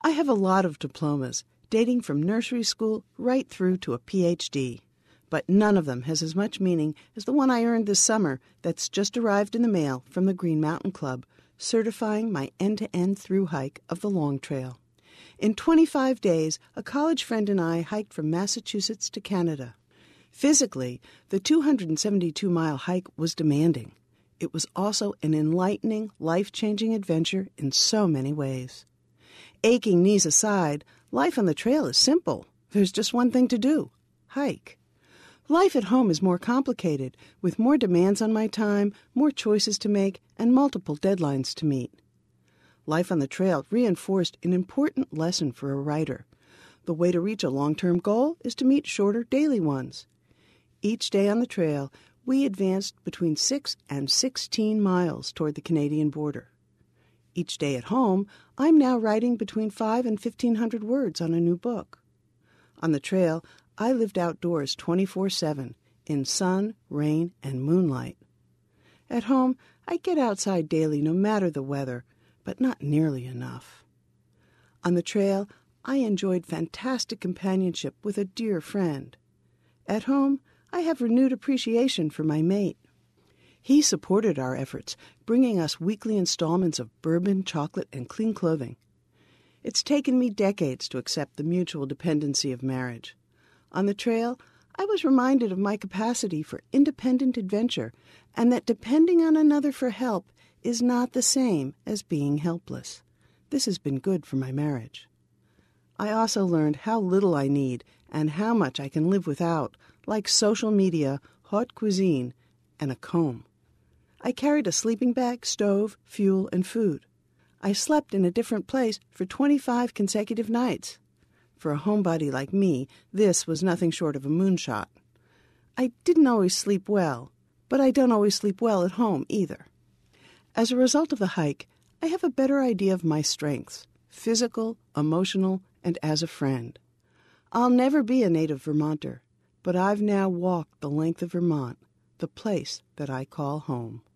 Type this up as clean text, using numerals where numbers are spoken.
I have a lot of diplomas, dating from nursery school right through to a PhD. But none of them has as much meaning as the one I earned this summer that's just arrived in the mail from the Green Mountain Club, certifying my end-to-end through hike of the Long Trail. In 25 days, a college friend and I hiked from Massachusetts to Canada. Physically, the 272-mile hike was demanding. It was also an enlightening, life-changing adventure in so many ways. Aching knees aside, life on the trail is simple. There's just one thing to do: hike. Life at home is more complicated, with more demands on my time, more choices to make, and multiple deadlines to meet. Life on the trail reinforced an important lesson for a writer. The way to reach a long-term goal is to meet shorter daily ones. Each day on the trail, we advanced between 6 and 16 miles toward the Canadian border. Each day at home, I'm now writing between 5 and 1,500 words on a new book. On the trail, I lived outdoors 24/7, in sun, rain, and moonlight. At home, I get outside daily no matter the weather, but not nearly enough. On the trail, I enjoyed fantastic companionship with a dear friend. At home, I have renewed appreciation for my mate. He supported our efforts, bringing us weekly installments of bourbon, chocolate, and clean clothing. It's taken me decades to accept the mutual dependency of marriage. On the trail, I was reminded of my capacity for independent adventure and that depending on another for help is not the same as being helpless. This has been good for my marriage. I also learned how little I need and how much I can live without, like social media, haute cuisine, and a comb. I carried a sleeping bag, stove, fuel, and food. I slept in a different place for 25 consecutive nights. For a homebody like me, this was nothing short of a moonshot. I didn't always sleep well, but I don't always sleep well at home either. As a result of the hike, I have a better idea of my strengths, physical, emotional, and as a friend. I'll never be a native Vermonter, but I've now walked the length of Vermont, the place that I call home.